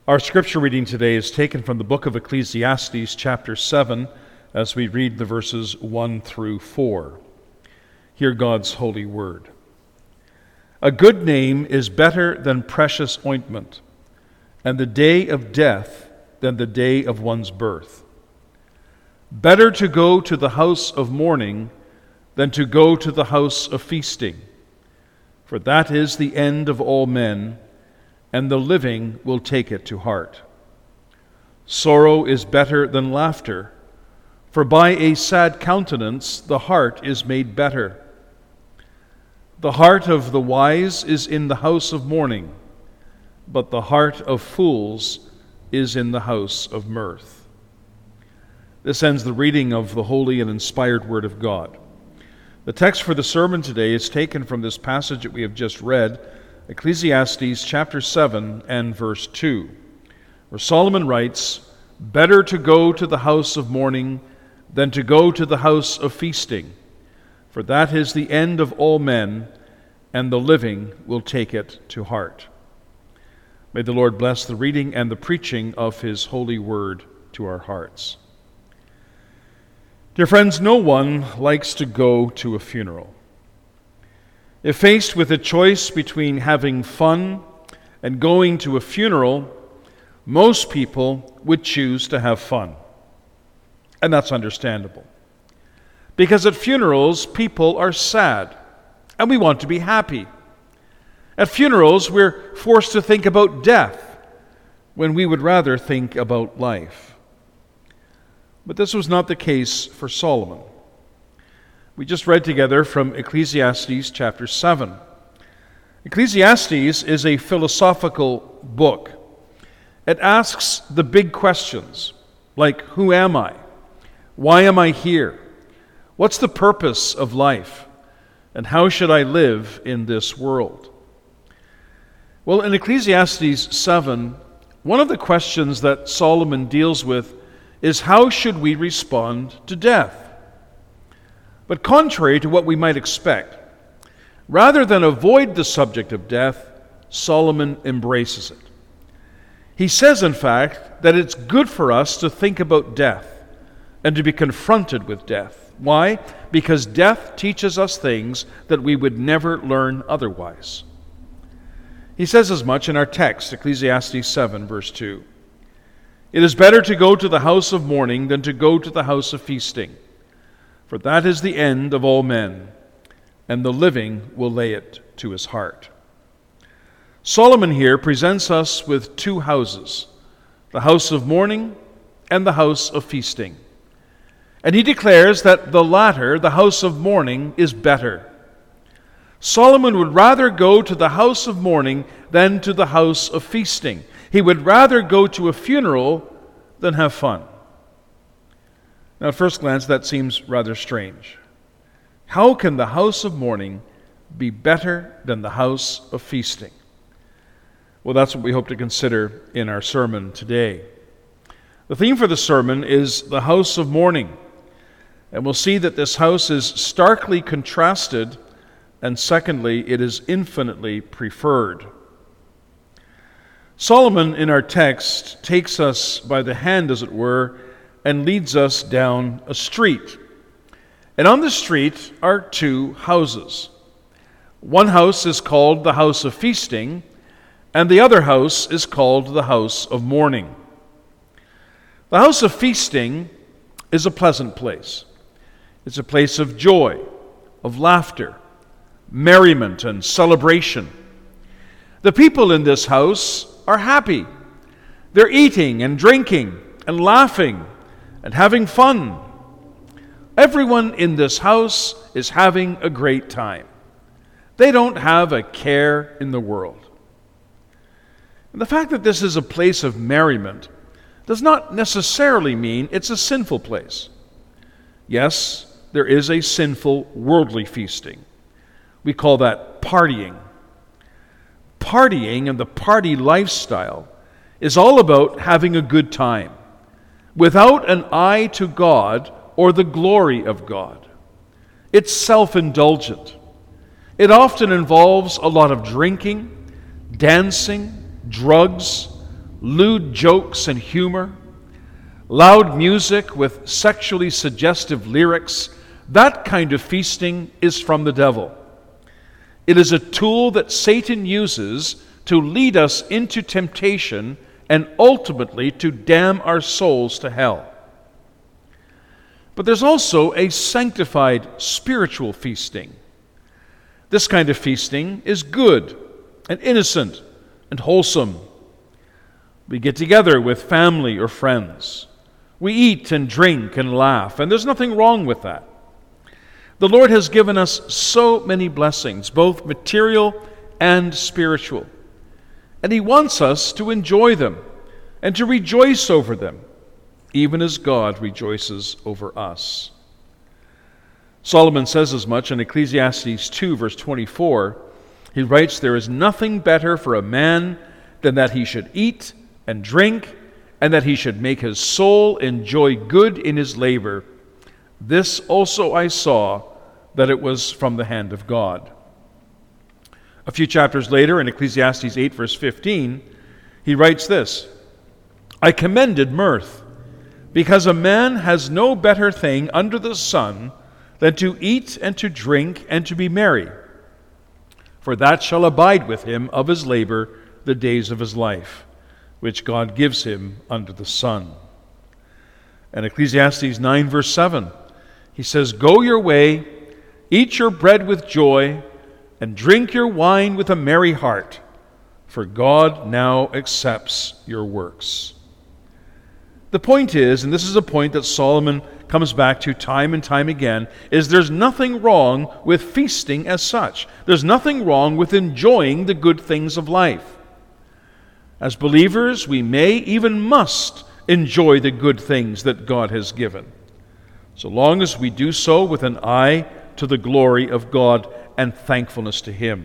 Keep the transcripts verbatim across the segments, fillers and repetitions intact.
Our scripture reading today is taken from the book of Ecclesiastes, chapter seven, as we read the verses one through four. Hear God's holy word. A good name is better than precious ointment, and the day of death than the day of one's birth. Better to go to the house of mourning than to go to the house of feasting, for that is the end of all men, and the living will take it to heart. Sorrow is better than laughter, for by a sad countenance the heart is made better. The heart of the wise is in the house of mourning, but the heart of fools is in the house of mirth. This ends the reading of the holy and inspired Word of God. The text for the sermon today is taken from this passage that we have just read, Ecclesiastes chapter seven and verse two, where Solomon writes, "Better to go to the house of mourning than to go to the house of feasting, for that is the end of all men, and the living will take it to heart." May the Lord bless the reading and the preaching of His holy word to our hearts. Dear friends, no one likes to go to a funeral. If faced with a choice between having fun and going to a funeral, most people would choose to have fun. And that's understandable. Because at funerals, people are sad, and we want to be happy. At funerals, we're forced to think about death when we would rather think about life. But this was not the case for Solomon. We just read together from Ecclesiastes chapter seven. Ecclesiastes is a philosophical book. It asks the big questions, like, who am I? Why am I here? What's the purpose of life? And how should I live in this world? Well, in Ecclesiastes seven, one of the questions that Solomon deals with is how should we respond to death? But contrary to what we might expect, rather than avoid the subject of death, Solomon embraces it. He says, in fact, that it's good for us to think about death and to be confronted with death. Why? Because death teaches us things that we would never learn otherwise. He says as much in our text, Ecclesiastes seven, verse two. "It is better to go to the house of mourning than to go to the house of feasting, for that is the end of all men, and the living will lay it to his heart." Solomon here presents us with two houses, the house of mourning and the house of feasting. And he declares that the latter, the house of mourning, is better. Solomon would rather go to the house of mourning than to the house of feasting. He would rather go to a funeral than have fun. Now, at first glance, that seems rather strange. How can the house of mourning be better than the house of feasting? Well, that's what we hope to consider in our sermon today. The theme for the sermon is the house of mourning. And we'll see that this house is starkly contrasted, and secondly, it is infinitely preferred. Solomon, in our text, takes us by the hand, as it were, and leads us down a street. And on the street are two houses. One house is called the house of feasting, and the other house is called the house of mourning. The house of feasting is a pleasant place. It's a place of joy, of laughter, merriment, and celebration. The people in this house are happy. They're eating and drinking and laughing and having fun. Everyone in this house is having a great time. They don't have a care in the world. And the fact that this is a place of merriment does not necessarily mean it's a sinful place. Yes, there is a sinful worldly feasting. We call that partying. Partying and the party lifestyle is all about having a good time, without an eye to God or the glory of God. It's self-indulgent. It often involves a lot of drinking, dancing, drugs, lewd jokes and humor, loud music with sexually suggestive lyrics, that kind of feasting is from the devil. It is a tool that Satan uses to lead us into temptation and ultimately to damn our souls to hell. But there's also a sanctified spiritual feasting. This kind of feasting is good and innocent and wholesome. We get together with family or friends. We eat and drink and laugh, and there's nothing wrong with that. The Lord has given us so many blessings, both material and spiritual. And He wants us to enjoy them and to rejoice over them, even as God rejoices over us. Solomon says as much in Ecclesiastes two, verse twenty-four. He writes, "There is nothing better for a man than that he should eat and drink, and that he should make his soul enjoy good in his labor. This also I saw, that it was from the hand of God." A few chapters later, in Ecclesiastes eight, verse fifteen, he writes this, "I commended mirth, because a man has no better thing under the sun than to eat and to drink and to be merry. For that shall abide with him of his labor the days of his life, which God gives him under the sun." And Ecclesiastes nine, verse seven, he says, "Go your way, eat your bread with joy, and drink your wine with a merry heart, for God now accepts your works." The point is, and this is a point that Solomon comes back to time and time again, is there's nothing wrong with feasting as such. There's nothing wrong with enjoying the good things of life. As believers, we may, even must, enjoy the good things that God has given, so long as we do so with an eye to the glory of God and thankfulness to Him.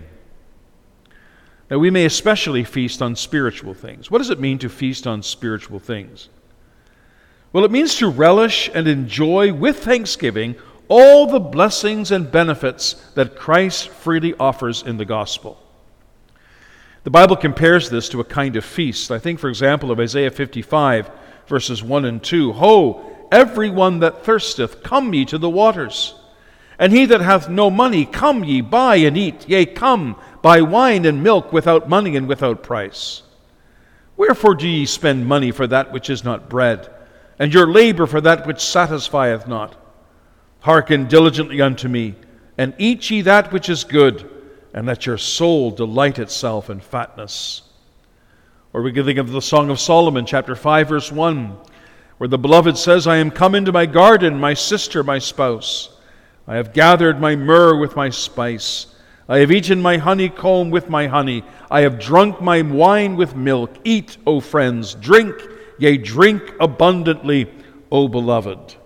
Now, we may especially feast on spiritual things. What does it mean to feast on spiritual things? Well, it means to relish and enjoy with thanksgiving all the blessings and benefits that Christ freely offers in the gospel. The Bible compares this to a kind of feast. I think, for example, of Isaiah fifty-five, verses one and two. "Ho, everyone that thirsteth, come ye to the waters. And he that hath no money, come ye, buy and eat. Yea, come, buy wine and milk without money and without price. Wherefore do ye spend money for that which is not bread, and your labor for that which satisfieth not? Hearken diligently unto me, and eat ye that which is good, and let your soul delight itself in fatness." Or we can think of the Song of Solomon, chapter five, verse one, where the beloved says, "I am come into my garden, my sister, my spouse. I have gathered my myrrh with my spice. I have eaten my honeycomb with my honey. I have drunk my wine with milk. Eat, O friends, drink, yea, drink abundantly, O beloved."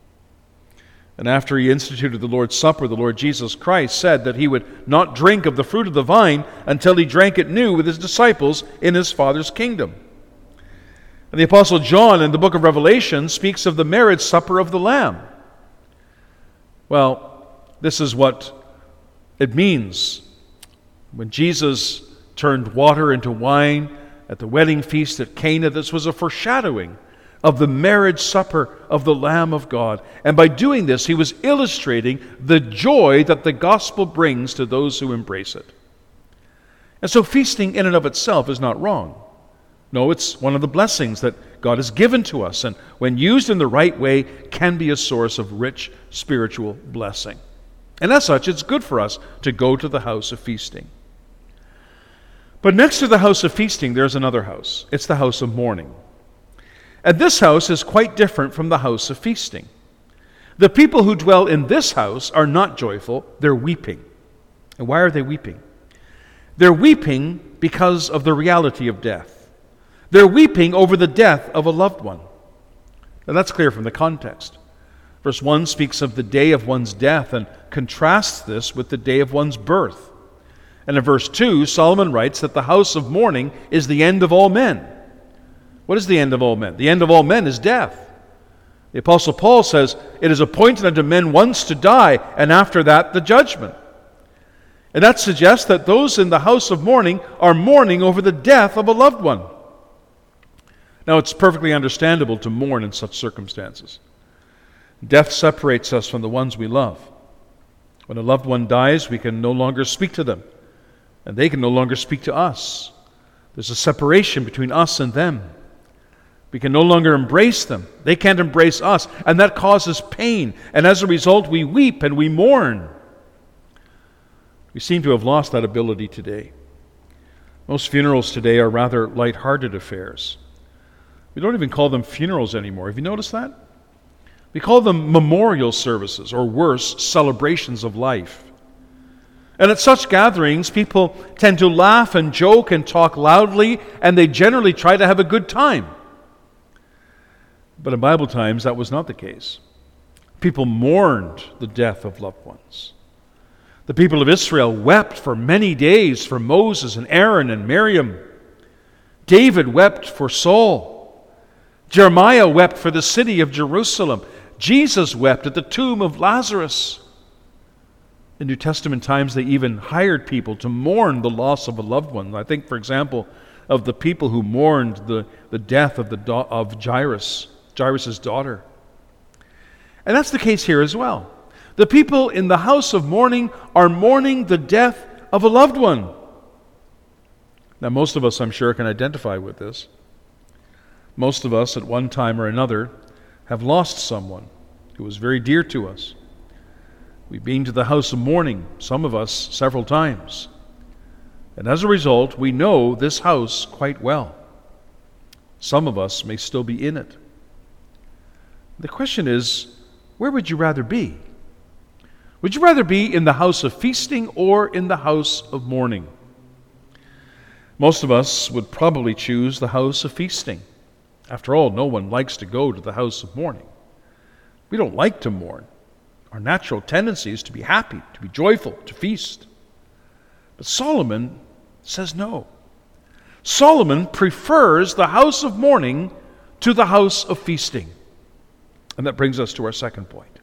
And after he instituted the Lord's Supper, the Lord Jesus Christ said that he would not drink of the fruit of the vine until he drank it new with his disciples in his Father's kingdom. And the Apostle John in the book of Revelation speaks of the marriage supper of the Lamb. Well, this is what it means. When Jesus turned water into wine at the wedding feast at Cana, this was a foreshadowing of the marriage supper of the Lamb of God. And by doing this, he was illustrating the joy that the gospel brings to those who embrace it. And so feasting in and of itself is not wrong. No, it's one of the blessings that God has given to us, and when used in the right way, can be a source of rich spiritual blessing. And as such, it's good for us to go to the house of feasting. But next to the house of feasting, there's another house. It's the house of mourning. And this house is quite different from the house of feasting. The people who dwell in this house are not joyful, they're weeping. And why are they weeping? They're weeping because of the reality of death. They're weeping over the death of a loved one. Now that's clear from the context. Verse one speaks of the day of one's death and contrasts this with the day of one's birth. And in verse two, Solomon writes that the house of mourning is the end of all men. What is the end of all men? The end of all men is death. The Apostle Paul says, "It is appointed unto men once to die, and after that the judgment." And that suggests that those in the house of mourning are mourning over the death of a loved one. Now, it's perfectly understandable to mourn in such circumstances. Death separates us from the ones we love. When a loved one dies, we can no longer speak to them, and they can no longer speak to us. There's a separation between us and them. We can no longer embrace them. They can't embrace us, and that causes pain. And as a result, we weep and we mourn. We seem to have lost that ability today. Most funerals today are rather light-hearted affairs. We don't even call them funerals anymore. Have you noticed that? We call them memorial services, or worse, celebrations of life. And at such gatherings, people tend to laugh and joke and talk loudly, and they generally try to have a good time. But in Bible times, that was not the case. People mourned the death of loved ones. The people of Israel wept for many days for Moses and Aaron and Miriam. David wept for Saul. Jeremiah wept for the city of Jerusalem. Jesus wept at the tomb of Lazarus. In New Testament times, they even hired people to mourn the loss of a loved one. I think, for example, of the people who mourned the, the death of, the do- of Jairus, Jairus' daughter. And that's the case here as well. The people in the house of mourning are mourning the death of a loved one. Now, most of us, I'm sure, can identify with this. Most of us, at one time or another, have lost someone who was very dear to us. We've been to the house of mourning, some of us several times. And as a result, we know this house quite well. Some of us may still be in it. The question is, where would you rather be? Would you rather be in the house of feasting or in the house of mourning? Most of us would probably choose the house of feasting. After all, no one likes to go to the house of mourning. We don't like to mourn. Our natural tendency is to be happy, to be joyful, to feast. But Solomon says no. Solomon prefers the house of mourning to the house of feasting. And that brings us to our second point.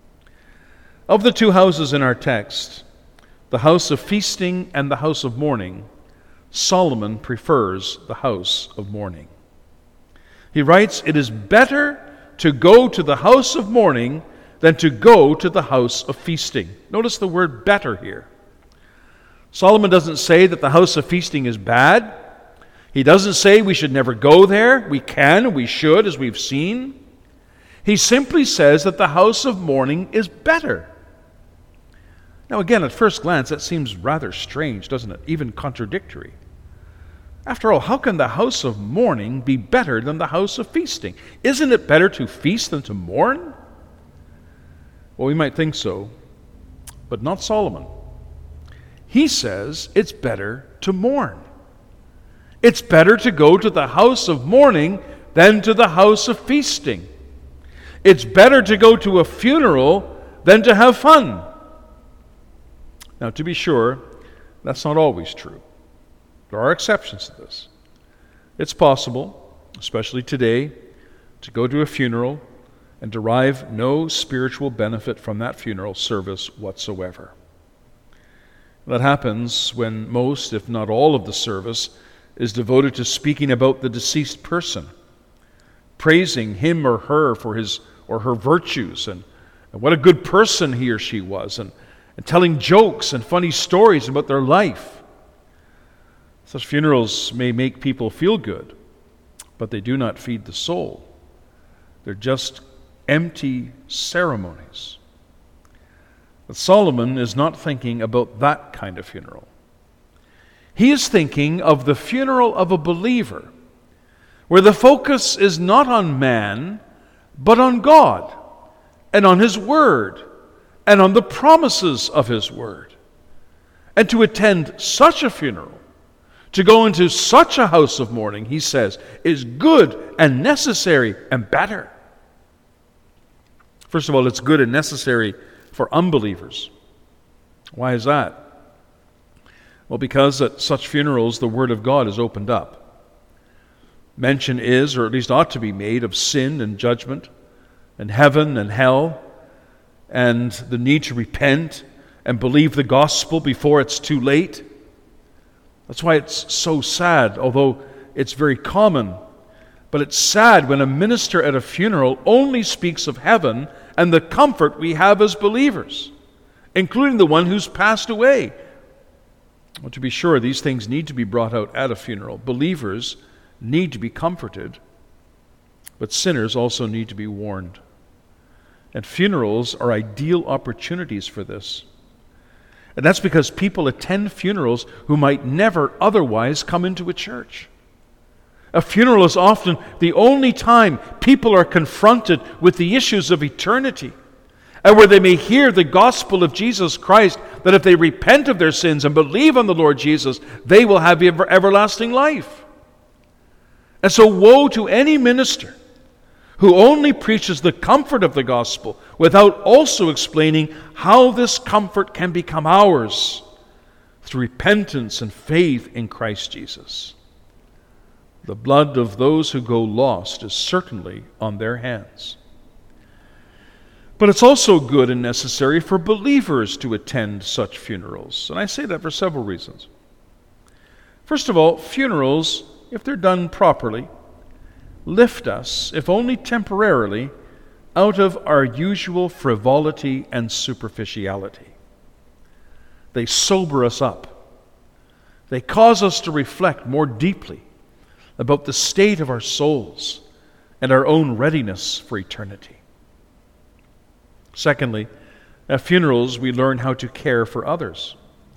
Of the two houses in our text, the house of feasting and the house of mourning, Solomon prefers the house of mourning. He writes, "It is better to go to the house of mourning than to go to the house of feasting." Notice the word better here. Solomon doesn't say that the house of feasting is bad. He doesn't say we should never go there. We can, we should, as we've seen. He simply says that the house of mourning is better. Now again, at first glance, that seems rather strange, doesn't it? Even contradictory. After all, how can the house of mourning be better than the house of feasting? Isn't it better to feast than to mourn? Well, we might think so, but not Solomon. He says it's better to mourn. It's better to go to the house of mourning than to the house of feasting. It's better to go to a funeral than to have fun. Now, to be sure, that's not always true. There are exceptions to this. It's possible, especially today, to go to a funeral and derive no spiritual benefit from that funeral service whatsoever. That happens when most, if not all, of the service is devoted to speaking about the deceased person, praising him or her for his or her virtues, and, and what a good person he or she was, and, and telling jokes and funny stories about their life. Such funerals may make people feel good, but they do not feed the soul. They're just empty ceremonies. But Solomon is not thinking about that kind of funeral. He is thinking of the funeral of a believer, where the focus is not on man, but on God, and on His Word, and on the promises of His Word. And to attend such a funeral, to go into such a house of mourning, he says, is good and necessary and better. First of all, it's good and necessary for unbelievers. Why is that? Well, because at such funerals, the Word of God is opened up. Mention is, or at least ought to be made, of sin and judgment, and heaven and hell, and the need to repent and believe the gospel before it's too late. That's why it's so sad, although it's very common, But it's sad when a minister at a funeral only speaks of heaven and the comfort we have as believers, including the one who's passed away. Well, to be sure, these things need to be brought out at a funeral. Believers need to be comforted, but sinners also need to be warned. And funerals are ideal opportunities for this. And that's because people attend funerals who might never otherwise come into a church. A funeral is often the only time people are confronted with the issues of eternity, and where they may hear the gospel of Jesus Christ, that if they repent of their sins and believe on the Lord Jesus, they will have ever- everlasting life. And so woe to any minister who only preaches the comfort of the gospel without also explaining how this comfort can become ours through repentance and faith in Christ Jesus. The blood of those who go lost is certainly on their hands. But it's also good and necessary for believers to attend such funerals. And I say that for several reasons. First of all, funerals, if they're done properly, lift us, if only temporarily, out of our usual frivolity and superficiality. They sober us up. They cause us to reflect more deeply about the state of our souls and our own readiness for eternity. Secondly, at funerals we learn how to care for others.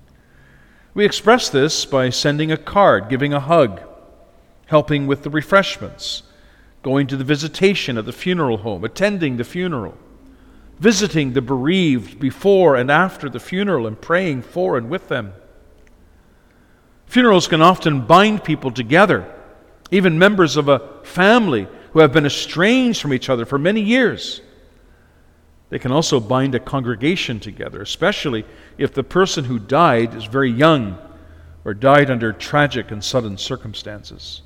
We express this by sending a card, giving a hug, helping with the refreshments, going to the visitation at the funeral home, attending the funeral, visiting the bereaved before and after the funeral and praying for and with them. Funerals can often bind people together, even members of a family who have been estranged from each other for many years. They can also bind a congregation together, especially if the person who died is very young or died under tragic and sudden circumstances.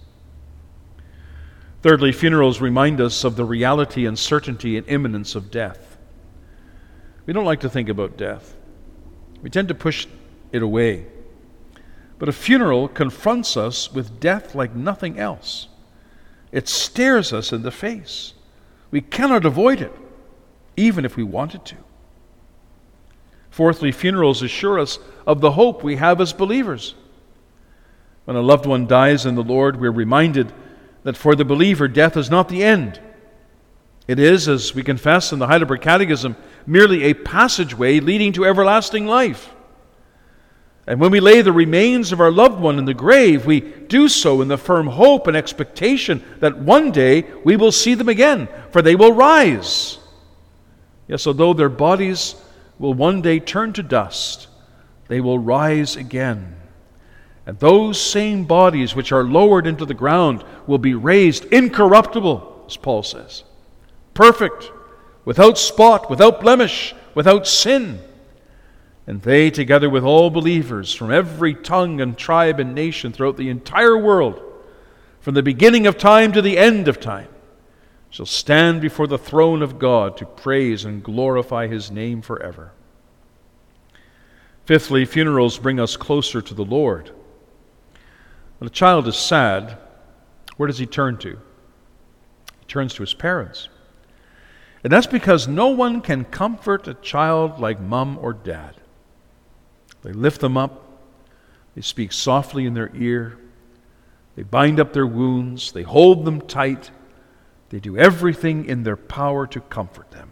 Thirdly, funerals remind us of the reality and certainty and imminence of death. We don't like to think about death. We tend to push it away. But a funeral confronts us with death like nothing else. It stares us in the face. We cannot avoid it, even if we wanted to. Fourthly, funerals assure us of the hope we have as believers. When a loved one dies in the Lord, we're reminded that for the believer, death is not the end. It is, as we confess in the Heidelberg Catechism, merely a passageway leading to everlasting life. And when we lay the remains of our loved one in the grave, we do so in the firm hope and expectation that one day we will see them again, for they will rise. Yes, although their bodies will one day turn to dust, they will rise again. And those same bodies which are lowered into the ground will be raised incorruptible, as Paul says, perfect, without spot, without blemish, without sin. And they, together with all believers from every tongue and tribe and nation throughout the entire world, from the beginning of time to the end of time, shall stand before the throne of God to praise and glorify His name forever. Fifthly, funerals bring us closer to the Lord. When a child is sad, where does he turn to? He turns to his parents. And that's because no one can comfort a child like mom or dad. They lift them up, they speak softly in their ear, they bind up their wounds, they hold them tight, they do everything in their power to comfort them.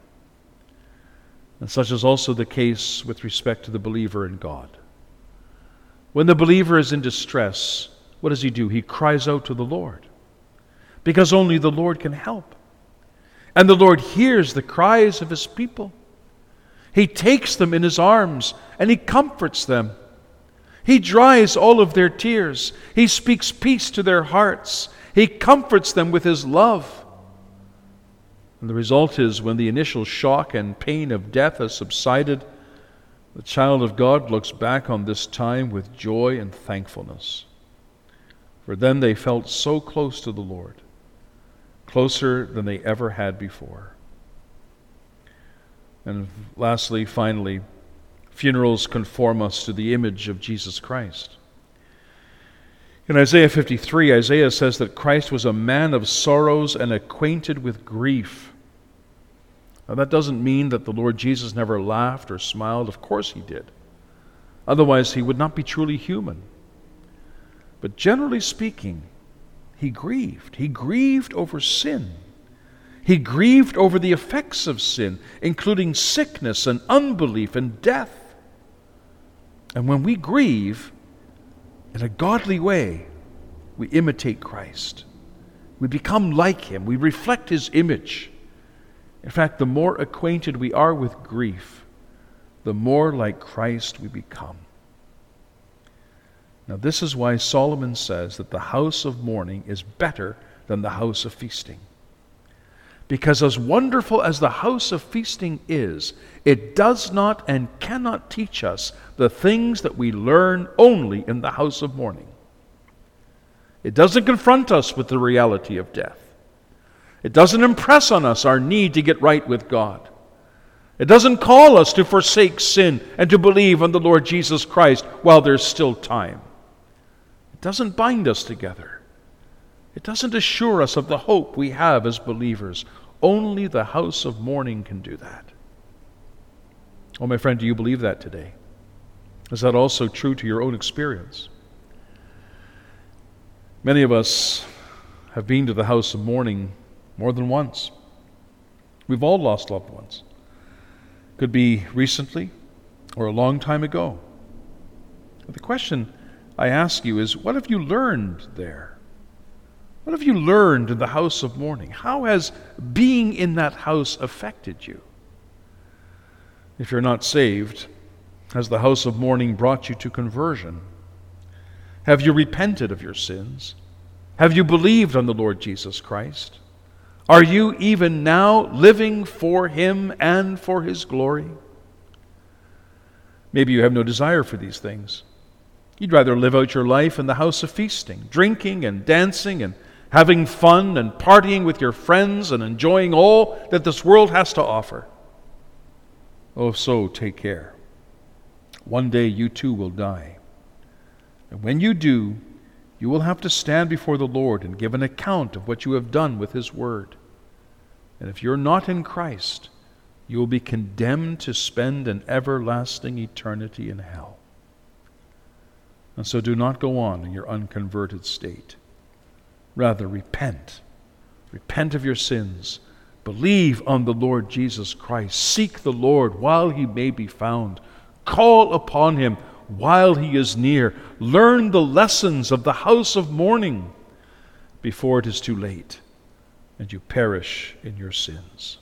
And such is also the case with respect to the believer in God. When the believer is in distress, what does he do? He cries out to the Lord, because only the Lord can help. And the Lord hears the cries of His people. He takes them in His arms and He comforts them. He dries all of their tears. He speaks peace to their hearts. He comforts them with His love. And the result is, when the initial shock and pain of death has subsided, the child of God looks back on this time with joy and thankfulness. For then they felt so close to the Lord, closer than they ever had before. And lastly, finally, funerals conform us to the image of Jesus Christ. In Isaiah fifty-three, Isaiah says that Christ was a man of sorrows and acquainted with grief. Now, that doesn't mean that the Lord Jesus never laughed or smiled. Of course he did. Otherwise, he would not be truly human. But generally speaking, he grieved. He grieved over sin. He grieved over the effects of sin, including sickness and unbelief and death. And when we grieve in a godly way, we imitate Christ. We become like him. We reflect his image. In fact, the more acquainted we are with grief, the more like Christ we become. Now, this is why Solomon says that the house of mourning is better than the house of feasting. Because as wonderful as the house of feasting is, it does not and cannot teach us the things that we learn only in the house of mourning. It doesn't confront us with the reality of death. It doesn't impress on us our need to get right with God. It doesn't call us to forsake sin and to believe on the Lord Jesus Christ while there's still time. It doesn't bind us together. It doesn't assure us of the hope we have as believers. Only the house of mourning can do that. Oh, my friend, do you believe that today? Is that also true to your own experience? Many of us have been to the house of mourning more than once. We've all lost loved ones. Could be recently or a long time ago. But the question I ask you is, what have you learned there? What have you learned in the house of mourning? How has being in that house affected you? If you're not saved, has the house of mourning brought you to conversion? Have you repented of your sins? Have you believed on the Lord Jesus Christ? Are you even now living for him and for his glory? Maybe you have no desire for these things. You'd rather live out your life in the house of feasting, drinking and dancing and having fun and partying with your friends and enjoying all that this world has to offer. Oh, so take care. One day you too will die. And when you do, you will have to stand before the Lord and give an account of what you have done with his word. And if you're not in Christ, you will be condemned to spend an everlasting eternity in hell. And so do not go on in your unconverted state. Rather, repent. Repent of your sins. Believe on the Lord Jesus Christ. Seek the Lord while he may be found. Call upon him while he is near. Learn the lessons of the house of mourning before it is too late and you perish in your sins.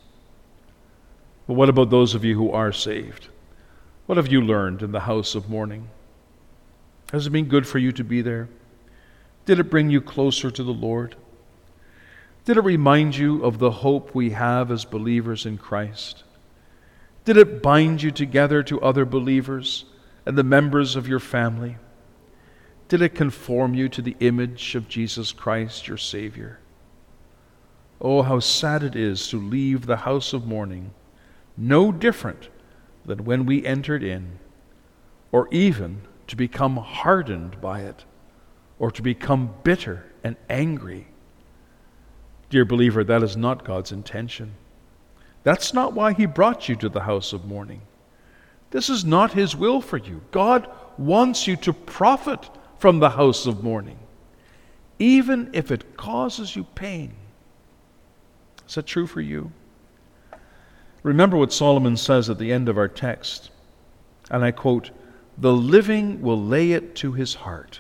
But what about those of you who are saved? What have you learned in the house of mourning? Has it been good for you to be there? Did it bring you closer to the Lord? Did it remind you of the hope we have as believers in Christ? Did it bind you together to other believers and the members of your family? Did it conform you to the image of Jesus Christ, your Savior? Oh, how sad it is to leave the house of mourning no different than when we entered in, or even to become hardened by it, or to become bitter and angry. Dear believer, that is not God's intention. That's not why he brought you to the house of mourning. This is not his will for you. God wants you to profit from the house of mourning, even if it causes you pain. Is that true for you? Remember what Solomon says at the end of our text, and I quote, "The living will lay it to his heart."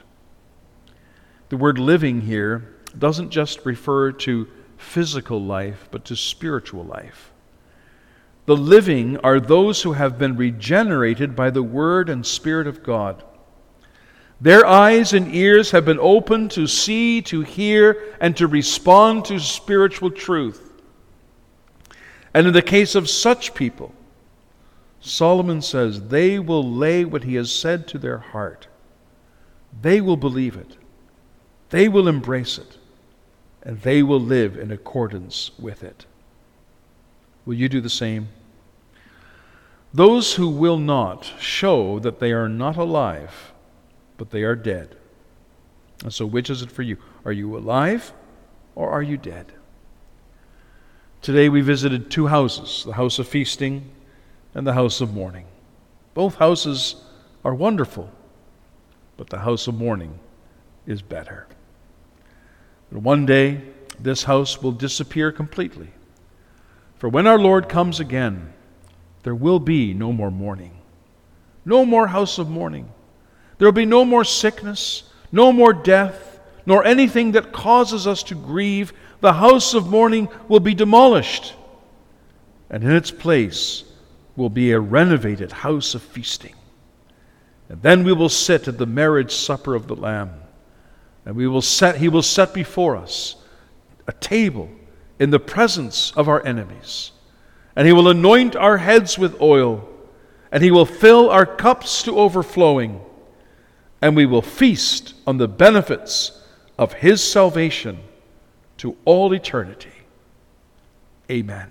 The word living here doesn't just refer to physical life, but to spiritual life. The living are those who have been regenerated by the Word and Spirit of God. Their eyes and ears have been opened to see, to hear, and to respond to spiritual truth. And in the case of such people, Solomon says they will lay what he has said to their heart. They will believe it. They will embrace it. And they will live in accordance with it. Will you do the same? Those who will not show that they are not alive, but they are dead. And so which is it for you? Are you alive or are you dead? Today we visited two houses, the house of feasting and the house of mourning. Both houses are wonderful, but the house of mourning is better. But one day, this house will disappear completely. For when our Lord comes again, there will be no more mourning, no more house of mourning. There will be no more sickness, no more death, nor anything that causes us to grieve. The house of mourning will be demolished, and in its place will be a renovated house of feasting. And then we will sit at the marriage supper of the Lamb, and we will set, He will set before us a table in the presence of our enemies, and He will anoint our heads with oil, and He will fill our cups to overflowing, and we will feast on the benefits of His salvation to all eternity. Amen.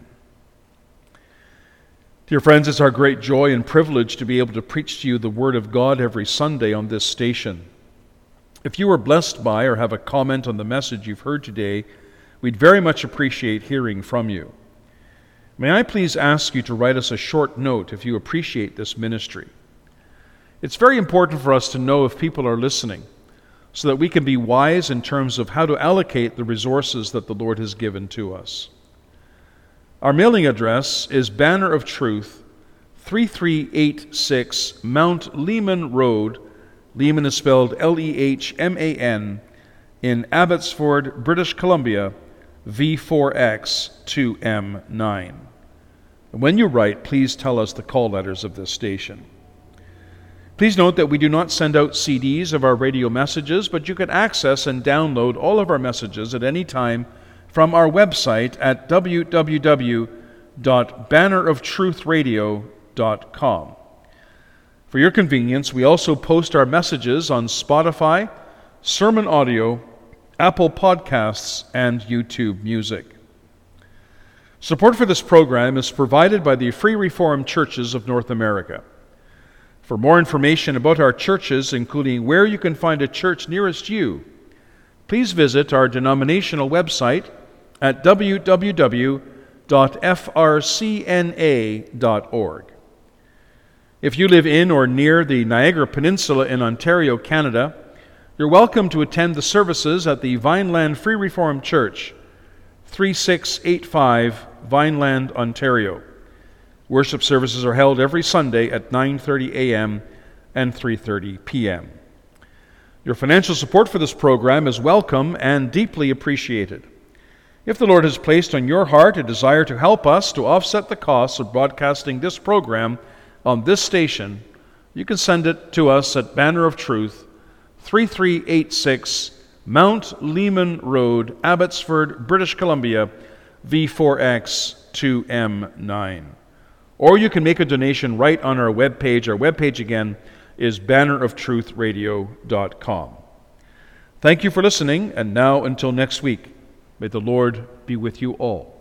Dear friends, it's our great joy and privilege to be able to preach to you the Word of God every Sunday on this station. If you are blessed by or have a comment on the message you've heard today, we'd very much appreciate hearing from you. May I please ask you to write us a short note if you appreciate this ministry. It's very important for us to know if people are listening, so that we can be wise in terms of how to allocate the resources that the Lord has given to us. Our mailing address is Banner of Truth, three three eight six Mount Lehman Road. Lehman is spelled L E H M A N, in Abbotsford, British Columbia, V four X two M nine. When you write, please tell us the call letters of this station. Please note that we do not send out C Ds of our radio messages, but you can access and download all of our messages at any time from our website at w w w dot banner of truth radio dot com. For your convenience, we also post our messages on Spotify, Sermon Audio, Apple Podcasts, and YouTube Music. Support for this program is provided by the Free Reformed Churches of North America. For more information about our churches, including where you can find a church nearest you, please visit our denominational website at w w w dot f r c n a dot org. If you live in or near the Niagara Peninsula in Ontario, Canada, you're welcome to attend the services at the Vineland Free Reformed Church, thirty-six eighty-five Vineland, Ontario. Worship services are held every Sunday at nine thirty a.m. and three thirty p.m. Your financial support for this program is welcome and deeply appreciated. If the Lord has placed on your heart a desire to help us to offset the costs of broadcasting this program on this station, you can send it to us at Banner of Truth, three three eight six Mount Lehman Road, Abbotsford, British Columbia, V four X two M nine. Or you can make a donation right on our webpage. Our webpage again is banner of truth radio dot com. Thank you for listening, and now until next week, may the Lord be with you all.